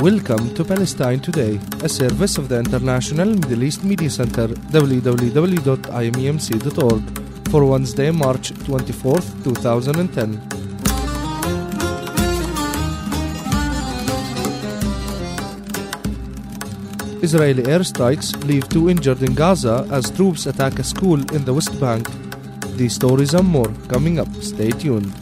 Welcome to Palestine Today, a service of the International Middle East Media Center, www.imemc.org, for Wednesday, March 24th, 2010. Israeli airstrikes leave 2 injured in Gaza as troops attack a school in the West Bank. These stories and more coming up. Stay tuned.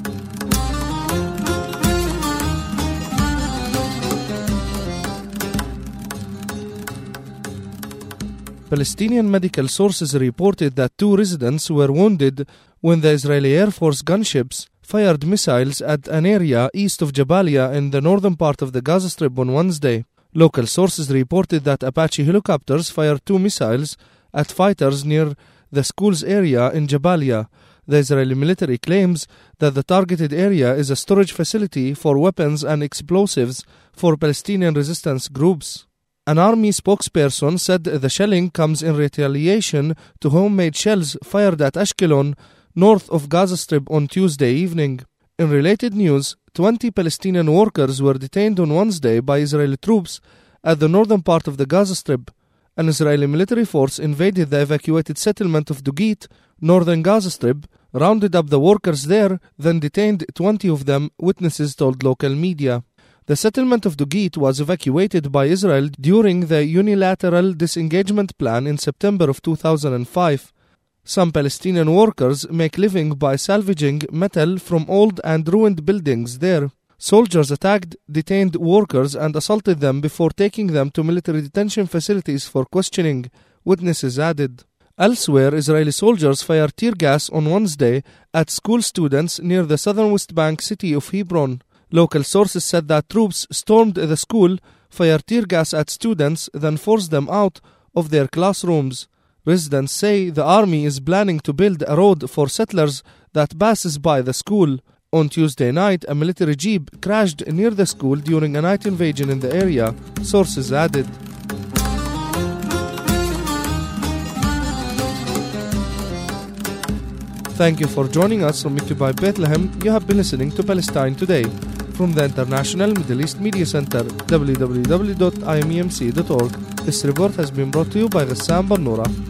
Palestinian medical sources reported that 2 residents were wounded when the Israeli Air Force gunships fired missiles at an area east of Jabalia in the northern part of the Gaza Strip on Wednesday. Local sources reported that Apache helicopters fired 2 missiles at fighters near the school's area in Jabalia. The Israeli military claims that the targeted area is a storage facility for weapons and explosives for Palestinian resistance groups. An army spokesperson said the shelling comes in retaliation to homemade shells fired at Ashkelon, north of Gaza Strip, on Tuesday evening. In related news, 20 Palestinian workers were detained on Wednesday by Israeli troops at the northern part of the Gaza Strip. An Israeli military force invaded the evacuated settlement of Dugit, northern Gaza Strip, rounded up the workers there, then detained 20 of them, witnesses told local media. The settlement of Dugit was evacuated by Israel during the unilateral disengagement plan in September of 2005. Some Palestinian workers make living by salvaging metal from old and ruined buildings there. Soldiers attacked detained workers and assaulted them before taking them to military detention facilities for questioning, witnesses added. Elsewhere, Israeli soldiers fired tear gas on Wednesday at school students near the southern West Bank city of Hebron. Local sources said that troops stormed the school, fired tear gas at students, then forced them out of their classrooms. Residents say the army is planning to build a road for settlers that passes by the school. On Tuesday night, a military jeep crashed near the school during a night invasion in the area, sources added. Thank you for joining us from Mikti Bethlehem. You have been listening to Palestine Today from the International Middle East Media Center, www.imemc.org. This report has been brought to you by Ghassan Barnoura.